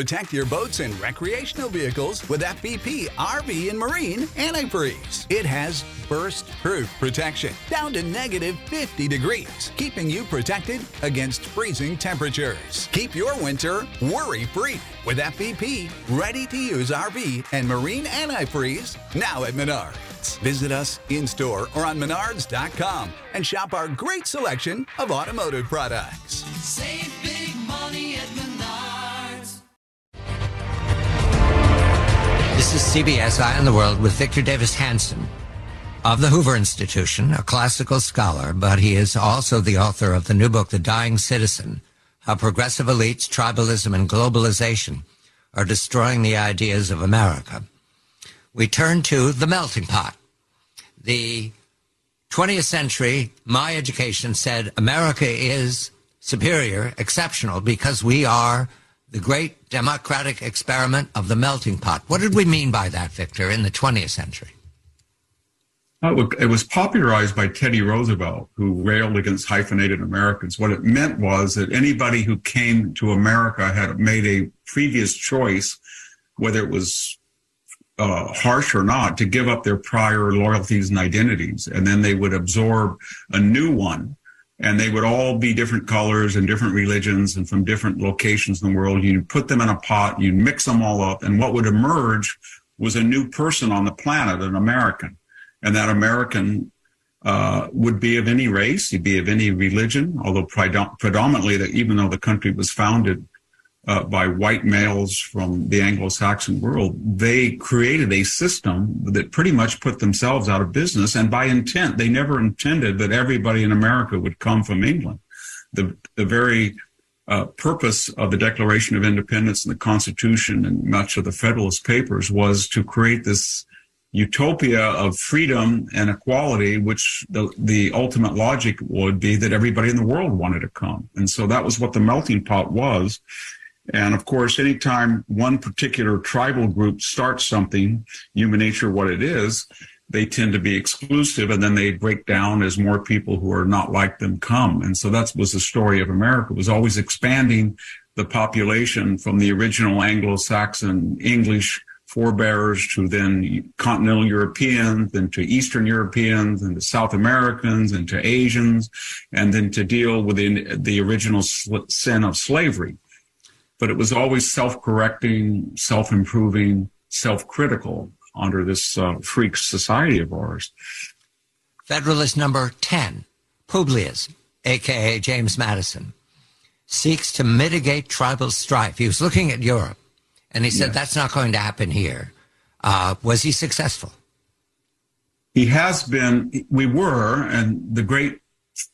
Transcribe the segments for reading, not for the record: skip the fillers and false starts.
Protect your boats and recreational vehicles with FVP RV and Marine Antifreeze. It has burst-proof protection down to negative 50 degrees, keeping you protected against freezing temperatures. Keep your winter worry-free with FVP ready-to-use RV and Marine Antifreeze now at Menards. Visit us in-store or on menards.com and shop our great selection of automotive products. Save big money at Menards. This is CBS Eye on the World with Victor Davis Hanson of the Hoover Institution, a classical scholar, but he is also the author of the new book, The Dying Citizen, How Progressive Elites, Tribalism, and Globalization Are Destroying the Ideas of America. We turn to the melting pot. The 20th century, my education said America is superior, exceptional, because we are the great democratic experiment of the melting pot. What did we mean by that, Victor, in the 20th century? It was popularized by Teddy Roosevelt, who railed against hyphenated Americans. What it meant was that anybody who came to America had made a previous choice, whether it was harsh or not, to give up their prior loyalties and identities. And then they would absorb a new one. And they would all be different colors and different religions and from different locations in the world. You put them in a pot, you mix them all up, and what would emerge was a new person on the planet, an American. And that American would be of any race, he'd be of any religion, although predominantly, that even though the country was founded by white males from the Anglo-Saxon world, they created a system that pretty much put themselves out of business. And by intent, they never intended that everybody in America would come from England. The very purpose of the Declaration of Independence and the Constitution and much of the Federalist Papers was to create this utopia of freedom and equality, which the ultimate logic would be that everybody in the world wanted to come. And so that was what the melting pot was. And of course, anytime one particular tribal group starts something, human nature, what it is, they tend to be exclusive, and then they break down as more people who are not like them come. And so that was the story of America. It was always expanding the population from the original Anglo-Saxon English forebears to then continental Europeans, then to Eastern Europeans, and to South Americans, and to Asians, and then to deal with the original sin of slavery. But it was always self-correcting, self-improving, self-critical under this freak society of ours. Federalist number 10, Publius, a.k.a. James Madison, seeks to mitigate tribal strife. He was looking at Europe, and he said, that's not going to happen here. Was he successful? He has been. We were, and the great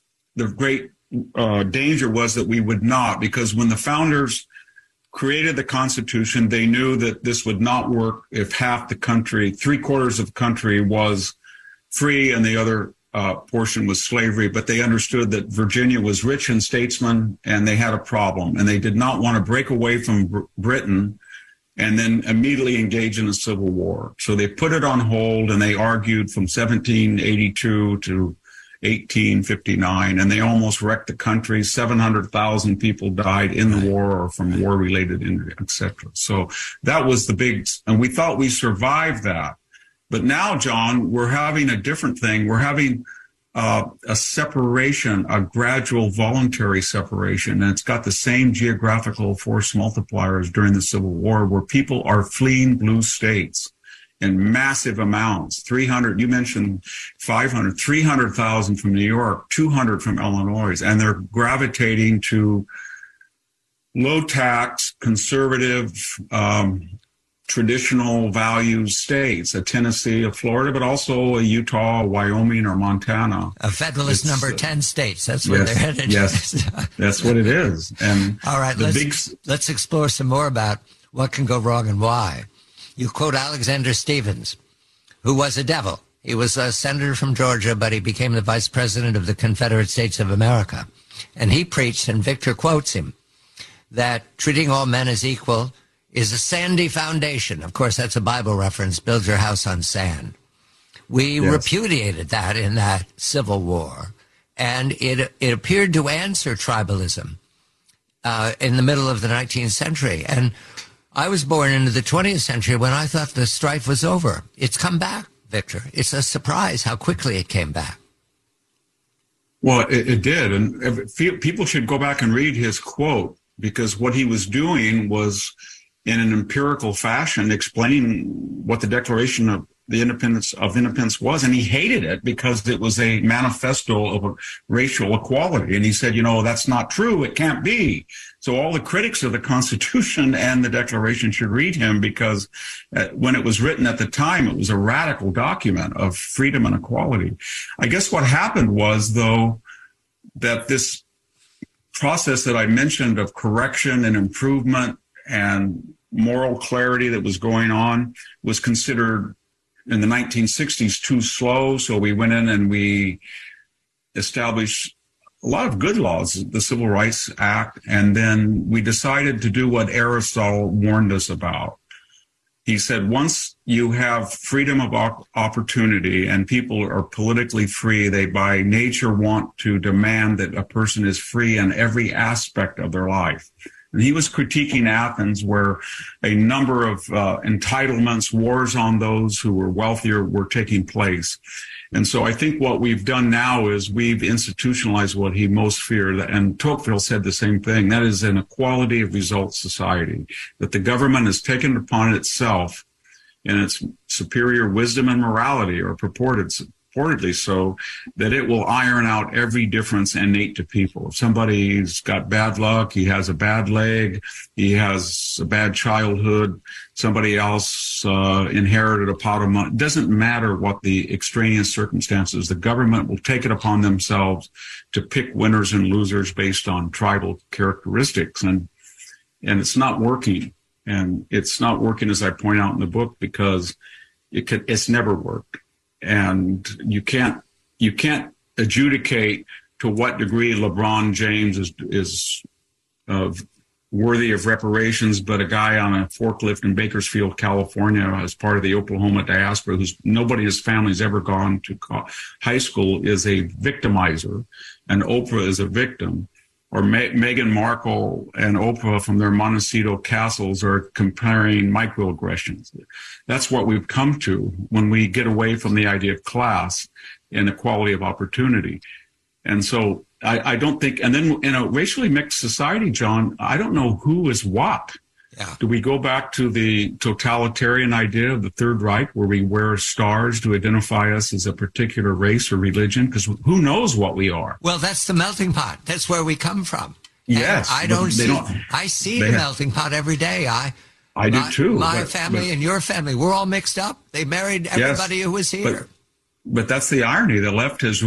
danger was that we would not, because when the founders created the Constitution, they knew that this would not work if half the country, 3/4 of the country was free and the other portion was slavery. But they understood that Virginia was rich in statesmen and they had a problem, and they did not want to break away from Britain and then immediately engage in a civil war. So they put it on hold, and they argued from 1782 to 1859, and they almost wrecked the country. 700,000 people died in the war or from war-related injury, etc. So that was the big, and we thought we survived that. But now, John, we're having a different thing. We're having a separation, a gradual voluntary separation, and it's got the same geographical force multipliers during the Civil War, where people are fleeing blue states in massive amounts. 300, you mentioned 500, 300,000 from New York, 200 from Illinois, and they're gravitating to low tax, conservative, traditional values states, a Tennessee, a Florida, but also a Utah, Wyoming, or Montana. A Federalist number 10 states. That's where they're headed. Yes, that's what it is. And all right, let's explore some more about what can go wrong and why. You quote Alexander Stephens, who was a devil. He was a senator from Georgia, but he became the vice president of the Confederate States of America. And he preached, and Victor quotes him, that treating all men as equal is a sandy foundation. Of course, that's a Bible reference, build your house on sand. We repudiated that in that Civil War, and it appeared to answer tribalism in the middle of the 19th century. And I was born into the 20th century when I thought the strife was over. It's come back, Victor. It's a surprise how quickly it came back. Well, it did. And people should go back and read his quote, because what he was doing was, in an empirical fashion, explaining what the Declaration of the Independence was. And he hated it because it was a manifesto of a racial equality. And he said, that's not true. It can't be. So all the critics of the Constitution and the Declaration should read him, because when it was written at the time, it was a radical document of freedom and equality. I guess what happened was, though, that this process that I mentioned of correction and improvement and moral clarity that was going on was considered in the 1960s too slow. So we went in and we established a lot of good laws, the Civil Rights Act, and then we decided to do what Aristotle warned us about. He said, once you have freedom of opportunity and people are politically free, they by nature want to demand that a person is free in every aspect of their life. And he was critiquing Athens, where a number of entitlements, wars on those who were wealthier were taking place. And so I think what we've done now is we've institutionalized what he most feared. And Tocqueville said the same thing. That is an equality of results society, that the government has taken upon itself in its superior wisdom and morality, or purportedly so, that it will iron out every difference innate to people. If somebody's got bad luck, he has a bad leg, he has a bad childhood, somebody else inherited a pot of money, it doesn't matter what the extraneous circumstances, the government will take it upon themselves to pick winners and losers based on tribal characteristics. And it's not working. And it's not working, as I point out in the book, because it's never worked. And you can't adjudicate to what degree LeBron James is worthy of reparations, but a guy on a forklift in Bakersfield, California, as part of the Oklahoma diaspora, who's nobody in his family's ever gone to high school, is a victimizer, and Oprah is a victim. Or Meghan Markle and Oprah from their Montecito castles are comparing microaggressions. That's what we've come to when we get away from the idea of class and equality of opportunity. And so I don't think, and then in a racially mixed society, John, I don't know who is what. Yeah. Do we go back to the totalitarian idea of the Third Reich, where we wear stars to identify us as a particular race or religion? Because who knows what we are? Well, that's the melting pot. That's where we come from. Yes. And I see the melting pot every day. I do too. My family and your family, we're all mixed up. They married everybody who was here. But that's the irony. The left has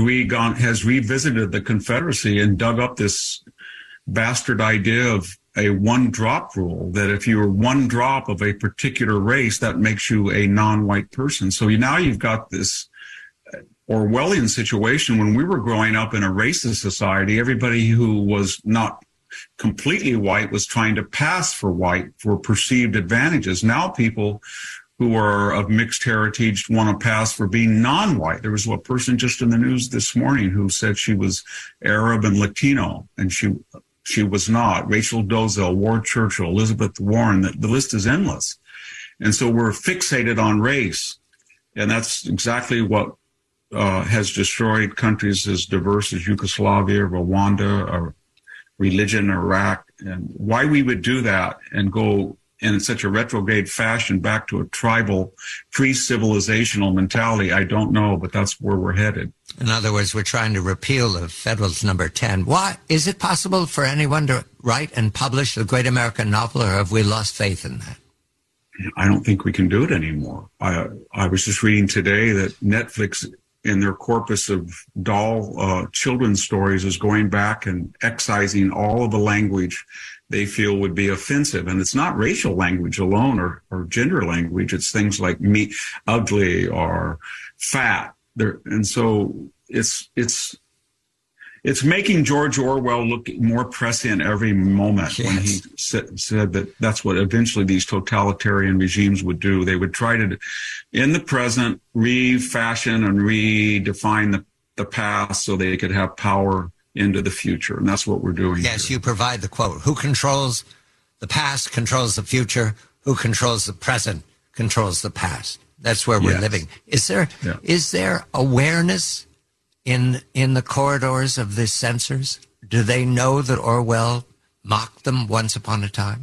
revisited the Confederacy and dug up this bastard idea of a one-drop rule, that if you're one drop of a particular race, that makes you a non-white person. So now you've got this Orwellian situation. When we were growing up in a racist society, everybody who was not completely white was trying to pass for white for perceived advantages. Now people who are of mixed heritage want to pass for being non-white. There was a person just in the news this morning who said she was Arab and Latino, and she was not. Rachel Dolezal, Ward Churchill, Elizabeth Warren, the list is endless. And so we're fixated on race. And that's exactly what has destroyed countries as diverse as Yugoslavia, Rwanda, or religion, Iraq. And why we would do that and go in such a retrograde fashion back to a tribal, pre-civilizational mentality, I don't know, but that's where we're headed. In other words, we're trying to repeal the Federalist Number 10. Why? Is it possible for anyone to write and publish the great American novel, or have we lost faith in that? I don't think we can do it anymore. I was just reading today that Netflix, in their corpus of children's stories, is going back and excising all of the language they feel would be offensive. And it's not racial language alone or gender language. It's things like ugly or fat. And so it's making George Orwell look more prescient every moment. Yes. When he said that that's what eventually these totalitarian regimes would do. They would try to, in the present, refashion and redefine the past so they could have power into the future. And that's what we're doing. Yes, here. You provide the quote. Who controls the past controls the future. who controls the present controls the past. That's where we're living. Is there awareness in the corridors of the censors? Do they know that Orwell mocked them once upon a time?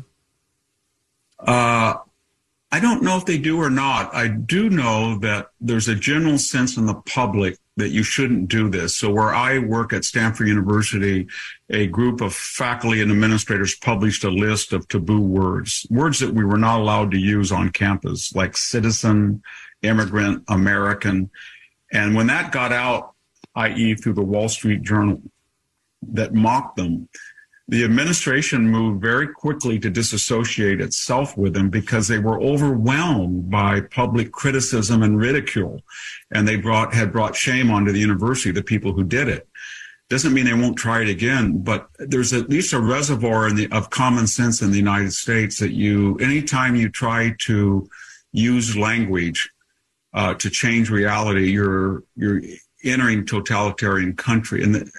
I don't know if they do or not. I do know that there's a general sense in the public that you shouldn't do this. So where I work at Stanford University, a group of faculty and administrators published a list of taboo words that we were not allowed to use on campus, like citizen, immigrant, American. And when that got out, i.e. through the Wall Street Journal, that mocked them, the administration moved very quickly to disassociate itself with them because they were overwhelmed by public criticism and ridicule. And they had brought shame onto the university, the people who did it. Doesn't mean they won't try it again, but there's at least a reservoir of common sense in the United States that anytime you try to use language to change reality, you're entering totalitarian country. And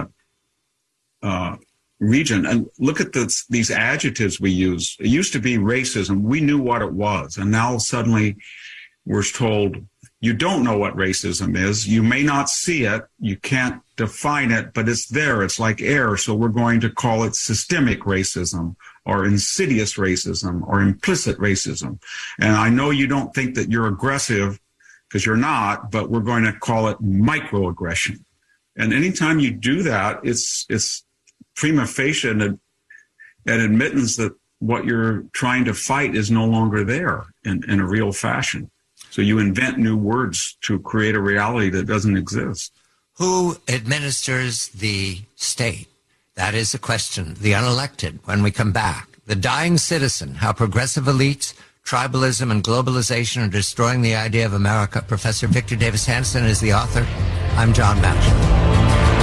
region. And look at these adjectives we use. It used to be racism. We knew what it was. And now suddenly we're told, you don't know what racism is. You may not see it. You can't define it, but it's there. It's like air. So we're going to call it systemic racism or insidious racism or implicit racism. And I know you don't think that you're aggressive because you're not, but we're going to call it microaggression. And anytime you do that, it's prima facie an admittance that what you're trying to fight is no longer there in a real fashion. So you invent new words to create a reality that doesn't exist. Who administers the state? That is the question. The unelected, when we come back. The Dying Citizen, How Progressive Elites, Tribalism, and Globalization Are Destroying the Idea of America. Professor Victor Davis Hanson is the author. I'm John Batchelor.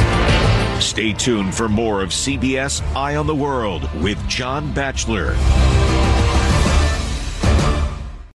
Stay tuned for more of CBS Eye on the World with John Batchelor.